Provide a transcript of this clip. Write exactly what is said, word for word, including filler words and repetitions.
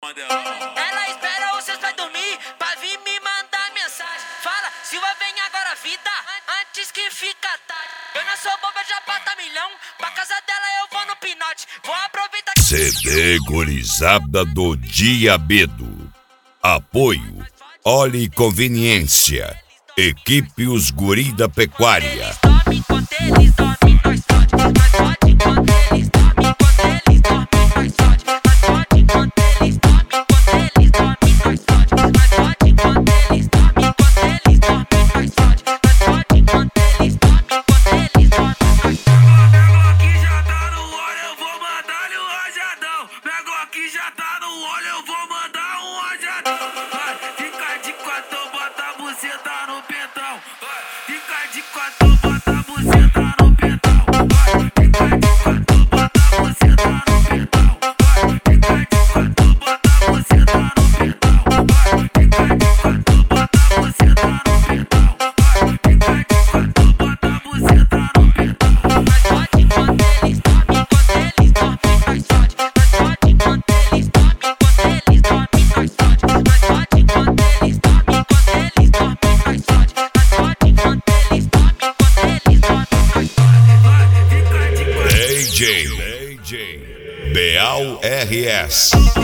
Ela espera os seus pais dormir pra vir me mandar mensagem. Fala, Silva, vem agora, vida, antes que fica tarde. Eu não sou boba, já bota milhão. Pra casa dela eu vou no pinote. Vou aproveitar que... C D Gurizada do Diabedo. Apoio Ole Conveniência. Equipe Os Guri da Pecuária. Eles dormem, enquanto eles dormem, nós fode. Nós fode, enquanto eles dormem, enquanto eles dormem, nós fode. Nós fode, enquanto eles dormem, enquanto eles dormem, nós fode. Nós fode, enquanto eles dormem, enquanto eles dormem, nós fode. Nós fode, enquanto eles dormem, enquanto eles dormem, nós fode. Pego aqui, já tá no olho, eu vou mandar-lhe um rajadão. Pego aqui, já tá no olho, eu vou mandar um rajadão. Vai, fica de quatro, bota a buceta no pentão. Vai, fica de quatro, bota a buceta no pentão. Vai, fica de quatro, bota a buceta no pentão. Vai, fica de quatro, bota a buceta no pentão. Vai, fica de quatro, bota a buceta no pentão. Vai, fica de quatro, bota a buceta no pentão. Nós fode, enquanto eles dormem, enquanto eles dormem, nós fode. Nós fode, enquanto eles dormem, enquanto eles dormem, nós fode. Nós fode, enquanto eles dormem, enquanto eles dormem, nós fode. Nós fode, enquanto eles dormem, enquanto eles dormem, nós fode. D J Beal R S.